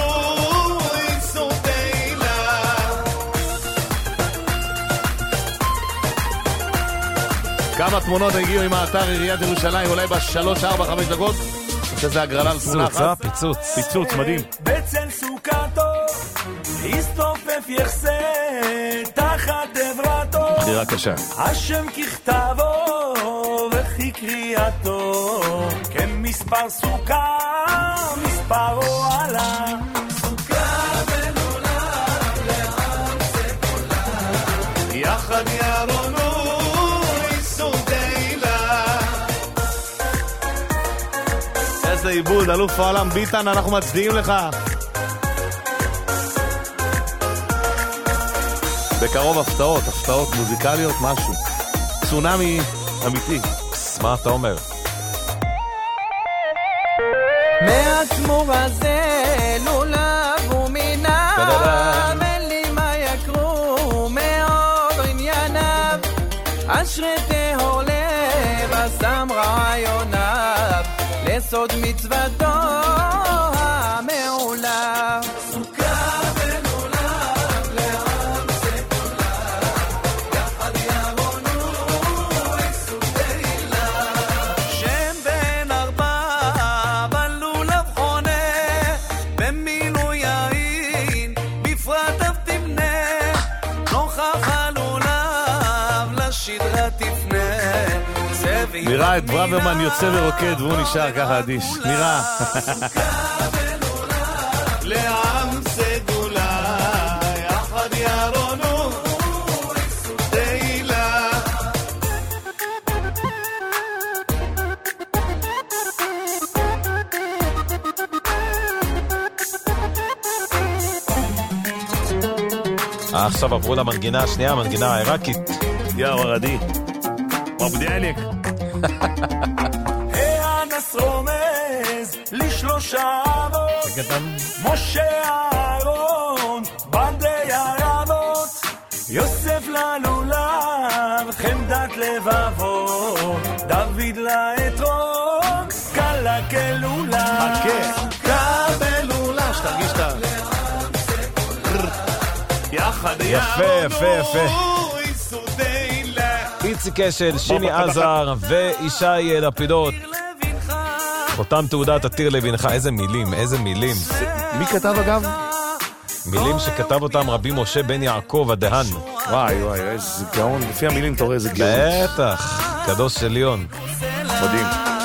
כמה תמונות הגיעו עם האתר עיריית ירושלים, אולי בשלוש, ארבע, חמש דקות? שזה הגרלה לתמונה אחת. פיצוץ, אה? פיצוץ. פיצוץ, מדהים. בצל סוכתו, הסתופף יחסה, תחת עברתו. בחירה קשה. השם ככתבו, וכי קריאתו, כן מספר סוכה, מספרו עלה. סוכה ולולב, לעם זה כולה. יחד ירונו, איסור תהילה. איזה עיבוד, אלוף העולם ביטן, אנחנו מצדיעים לך. בקרוב הפתעות, הפתעות מוזיקליות, משהו. צונמי אמיתי. מה אתה אומר? מעצמו הזה לולב ומינב, אין לי מה יקרו מאוד ענייניו, אשרי טהור לב אסם רעיוניו, לסוד מצוותו המעולה. סוכה ולולב לעם זה כולה, יחד ירונו איסור תהילה. שם בן ארבע בלולב חונה, במילוי יין בפרט אף תמנה, נוכח הלולב לשדרה תפנה. נראה את ברוורמן יוצא ורוקד והוא נשאר ככה אדיש. נראה. לעם סגולה, יחד ירונו תהילה. עכשיו עברו למנגינה השנייה, המנגינה העיראקית. יאו הרדי. מבדיאליק. האנס רומז לשלושה אבות, משה אהרון בדי ערבות, יוסף ללולב חמדת לבבות, דוד לאתרוג קלה כלולה. חכה קבלולה, שתרגיש את ה... יחד יפה, יפה, יפה. איציק אשל, שימי עזר וישי לפידות. אותם תעודת עתיר לבנך. איזה מילים, איזה מילים. מי כתב אגב? מילים שכתב אותם רבי משה בן יעקב הדהן. וואי וואי, איזה גאון. לפי המילים תורא איזה גאון. בטח, קדוש עליון. מדהים.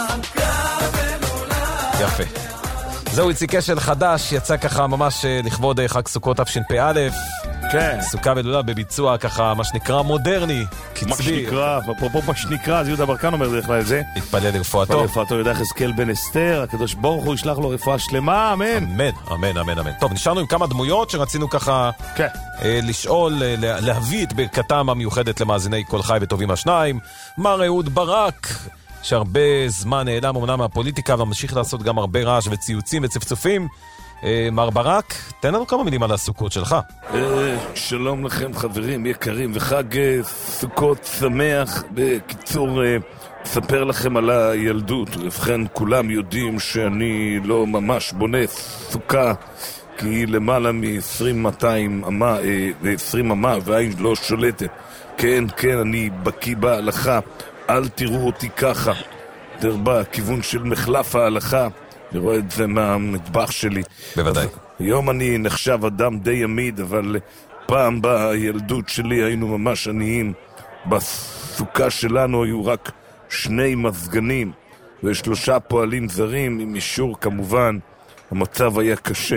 יפה. זהו איציק אשל חדש, יצא ככה ממש לכבוד חג סוכות תשפ"א. כן. סוכה ולולה בביצוע ככה, מה שנקרא מודרני, קצבי. מה שנקרא, אפרופו מה שנקרא, אז יהודה ברקן אומר דרך כלל את זה. התפלל לרפואתו. התפלל לרפואתו, יהודה חזקאל בן אסתר, הקדוש ברוך הוא ישלח לו רפואה שלמה, אמן. אמן, אמן, אמן, אמן. טוב, נשארנו עם כמה דמויות שרצינו ככה כן. אה, לשאול, אה, להביא את ברכתם המיוחדת למאזיני כל חי וטובים השניים. מר אהוד ברק, שהרבה זמן נעלם אמנם מהפוליטיקה, וממשיך לעשות גם הרבה רעש וציוצים וצפצופים. מר ברק, תן לנו כמה מילים על הסוכות שלך. שלום לכם חברים יקרים, וחג סוכות שמח. בקיצור, אספר לכם על הילדות. ובכן, כולם יודעים שאני לא ממש בונה סוכה, כי למעלה מ-עשרים מאתיים אמה, עשרים אמה, והעין לא שולטת. כן, כן, אני בקיא בהלכה. אל תראו אותי ככה. תרבה, כיוון של מחלף ההלכה. אני רואה את זה מהמטבח שלי. בוודאי. היום אני נחשב אדם די עמיד, אבל פעם בילדות שלי היינו ממש עניים. בסוכה שלנו היו רק שני מזגנים ושלושה פועלים זרים, עם אישור כמובן. המצב היה קשה.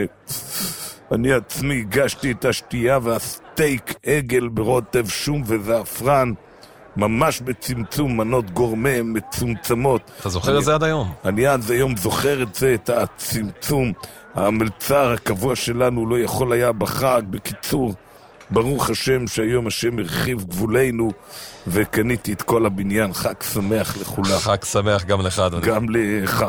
אני עצמי הגשתי את השתייה והסטייק עגל ברוטב שום וזעפרן, ממש בצמצום, מנות גורמה מצומצמות. אתה זוכר את זה עד היום? אני עד היום זוכר את זה, את הצמצום. המלצר הקבוע שלנו לא יכול היה בחג. בקיצור, ברוך השם שהיום השם הרחיב גבולנו וקניתי את כל הבניין. חג שמח לכולם. חג שמח גם לך, אדוני. גם לך.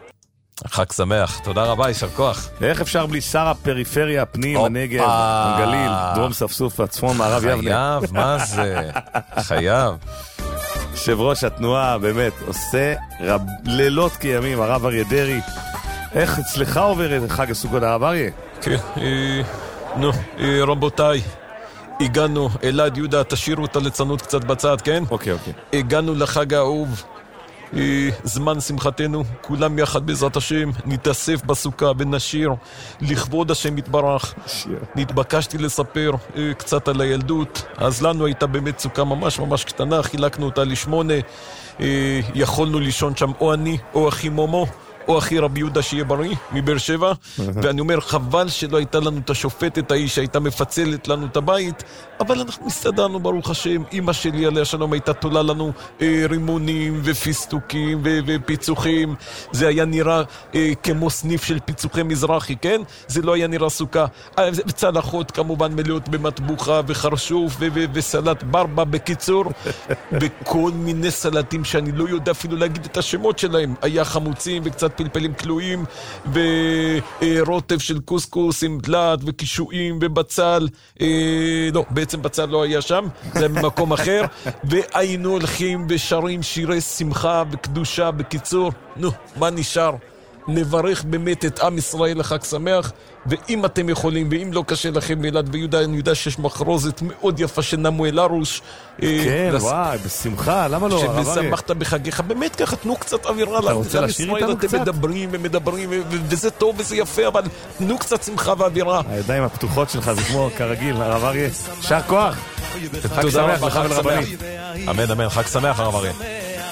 חג שמח, תודה רבה, ישר כוח. איך אפשר בלי שר הפריפריה, הפנים, הנגב, הגליל, דרום ספסוף, הצפון, מערב יבנה? חייב, מה זה? חייב. יושב ראש התנועה, באמת, עושה רב... לילות כימים, הרב אריה דרעי. איך אצלך עובר את חג הסוכות, הרב אריה? כן, נו, רבותיי, הגענו, אלעד יהודה, תשאירו את הליצנות קצת בצד, כן? אוקיי, אוקיי. הגענו לחג האהוב. אה, זמן שמחתנו, כולם יחד בעזרת השם, נתאסף בסוכה ונשיר לכבוד השם יתברך. נתבקשתי לספר אה, קצת על הילדות, אז לנו הייתה באמת סוכה ממש ממש קטנה, חילקנו אותה לשמונה, אה, יכולנו לישון שם או אני או אחי מומו או אחי רבי יהודה שיהיה בריא, מבאר שבע, ואני אומר, חבל שלא הייתה לנו את השופטת ההיא שהייתה מפצלת לנו את הבית, אבל אנחנו מסתדרנו ברוך השם. אמא שלי עליה שלום הייתה תולה לנו אה, רימונים ופיסטוקים ו- ופיצוחים, זה היה נראה אה, כמו סניף של פיצוחי מזרחי, כן? זה לא היה נראה סוכה. אה, צלחות כמובן מלאות במטבוחה וחרשוף ו- ו- וסלט ברבה, בקיצור, וכל מיני סלטים שאני לא יודע אפילו להגיד את השמות שלהם. היה חמוצים וקצת פלפלים כלואים ורוטב של קוסקוס עם דלת וקישואים ובצל, אה, לא, בעצם בצל לא היה שם, זה היה במקום אחר, והיינו הולכים ושרים שירי שמחה וקדושה. בקיצור, נו, מה נשאר? נברך באמת את עם ישראל לחג שמח, ואם אתם יכולים, ואם לא קשה לכם, אלעד ויהודה, אני יודע שיש מחרוזת מאוד יפה של נמואל ארוש. כן, וואי, בשמחה, למה לא? שבשמחת בחגיך, באמת ככה, תנו קצת אווירה לעם ישראל, אתם מדברים ומדברים, וזה טוב וזה יפה, אבל תנו קצת שמחה ואווירה. הידיים הפתוחות שלך, זה כמו כרגיל, הרב אריה, שער כוח. חג שמח לך ולרבנים. אמן, אמן, חג שמח הרב אריה.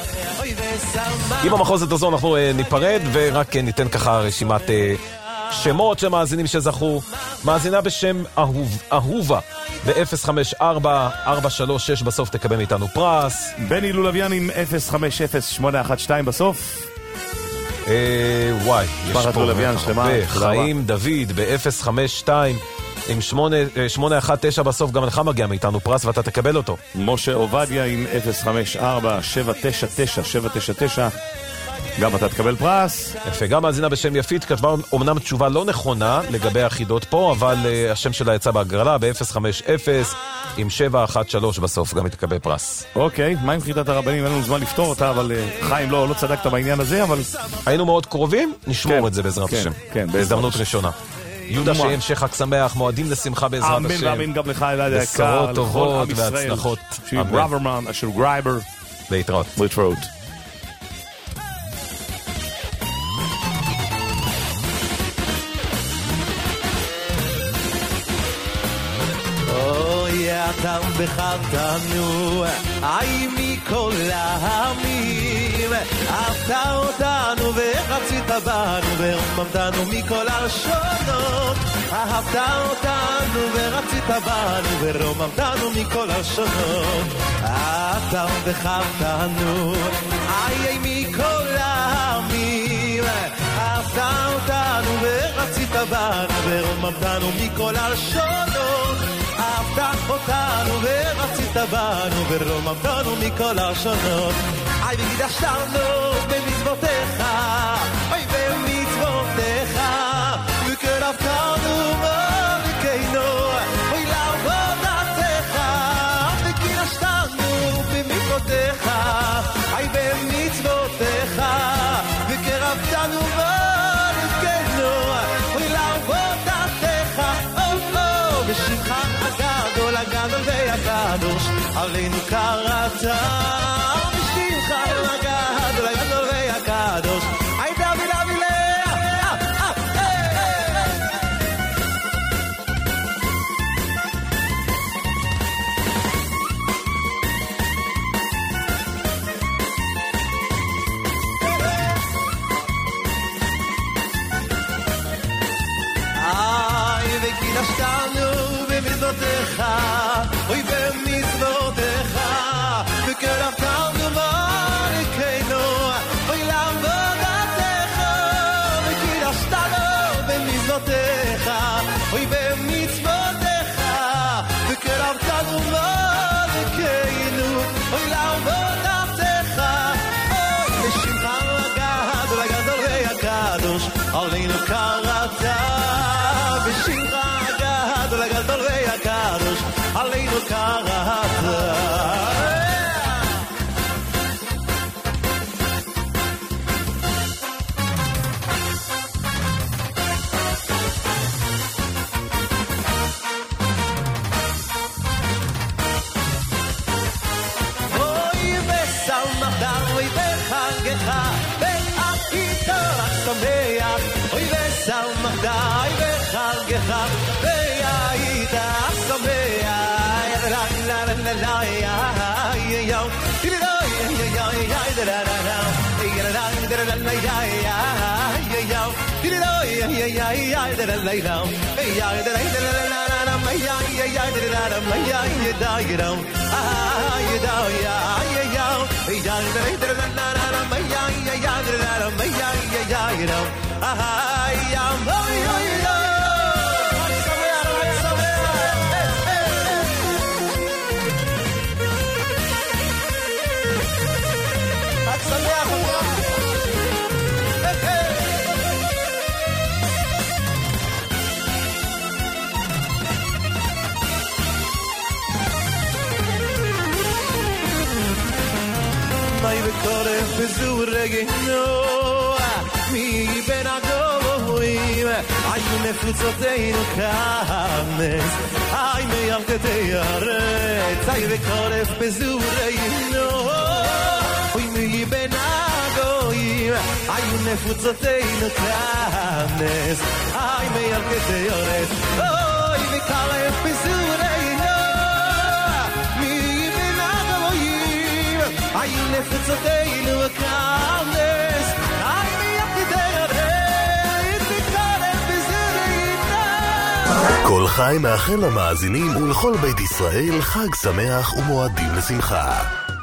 עם המחוזת הזו אנחנו ניפרד, ורק ניתן ככה רשימת שמות של מאזינים שזכו. מאזינה בשם אהוב, אהובה ב-אפס חמש ארבע ארבע שלוש שש בסוף תקבל מאיתנו פרס. בני לולביאן עם אפס חמש אפס שמונה אחת שתיים בסוף. אה, וואי, יש פה לולביאן שלמה. חיים דוד ב-אפס חמש שתיים עם שמונה אחת תשע בסוף, גם לך מגיע מאיתנו פרס ואתה תקבל אותו. משה עובדיה עם אפס חמש ארבע שבע תשע תשע שבע תשע תשע, גם אתה תקבל פרס. יפה, גם מאזינה בשם יפית כתבה אומנם תשובה לא נכונה לגבי החידות פה, אבל uh, השם שלה יצא בהגרלה ב-אפס חמש אפס עם שבע אחת שלוש בסוף, גם היא תקבל פרס. אוקיי, מה עם חידת הרבנים? אין לנו זמן לפתור אותה, אבל uh, חיים לא, לא צדקת בעניין הזה, אבל היינו מאוד קרובים, נשמור כן, את זה בעזרת כן, השם. כן, בהזדמנות ראשונה. יהודה שיהיה חג שמח, מועדים לשמחה בעזרת אמן השם. ואמן גם לך, אלעד היקר, בשורות טובות והצלחות. שיהיה ברוורמן, אשר גרייבר. להתראות. להתראות. אתה בחרתנו, היי מכל העמים, אהבת אותנו ורצית בנו ורוממתנו מכל הלשונות. אהבת אותנו ורצית בנו ורוממתנו מכל הלשונות. אתה בחרתנו, היי מכל העמים, אהבת אותנו ורצית בנו ורוממתנו מכל הלשונות. אהבת אותנו ורצית בנו ורוממתנו מכל השונות. אי וקידשתנו במצוותיך, אוי במצוותיך, וקרבתנו מלכנו, אוי לעבודתך. וקידשתנו במצוותיך, אי במצוותיך, וקרבתנו מלכנו, אוי לעבודתך. בשמך הגדול, הגדול והקדוש, עלינו קראת. בשמך הגדול, הגדול והקדוש, היי דוד אבילה. היי וקידשתנו במצוותיך, אוי במצוותיך, וקרבתנו מלכנו, אוי לעבודתך. וקידשתנו במצוותיך, אוי במצוותיך, וקרבתנו מלכנו, אוי לעבודתך. בשמך הגדול, הגדול והקדוש, עלינו קראת. בשמך הגדול, הגדול והקדוש, עלינו קראת. די וחגך והיית שמח לה לה לה לה לה יאו תילי יאו יאו דה דה דה דה דה דה דה דה יאו תילי יאו יאו דה דה דה דה יאו דה דה דה דה יאו יאו דה דה דה דה יאו יאו ah you do ya ya ya ya da da da da da ya ya ya da da da ya ya ya you know ah ya mo yo yo mai becore bezuregno mi benagoim ay ne futzotein kames ay me yagte yare ay becore bezuregno mi benagoim ay ne futzotein kames ay me yagte yare ay me kale bezuregno ay ne futzotein kames ay me yagte yare כל חי מאחל למאזינים ולכל בית ישראל חג שמח ומועדים לשמחה.